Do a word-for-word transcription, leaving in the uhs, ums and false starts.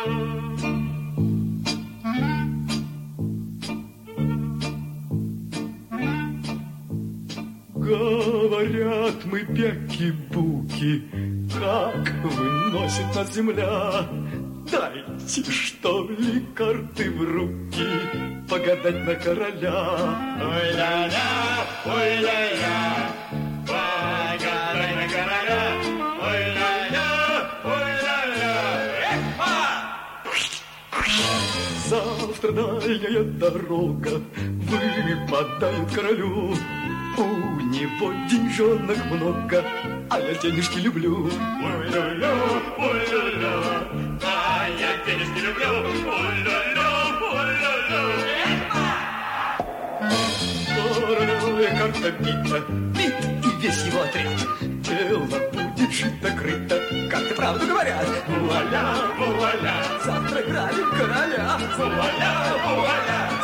Говорят мы бяки-буки, как выносит нас земля. Дайте, что ли, карты в руки, погадать на короля. Ой-ля-ля, ой-ля-ля, погадай на короля. Ой-ля-ля, ой-ля-ля, эхо! Завтра дальняя дорога выпадает королю. У него деньжонок много, а я денежки люблю. Ой-ля-ля, ой-ля-ля, а я денежки люблю. Ой-ля-ля, ой-ля-ля. Королевая карта бита, бит и весь его отряд. Дело будет шито-крыто, карты правду говорят. Вуаля, вуаля, завтра грабим короля. Вуаля, вуаля.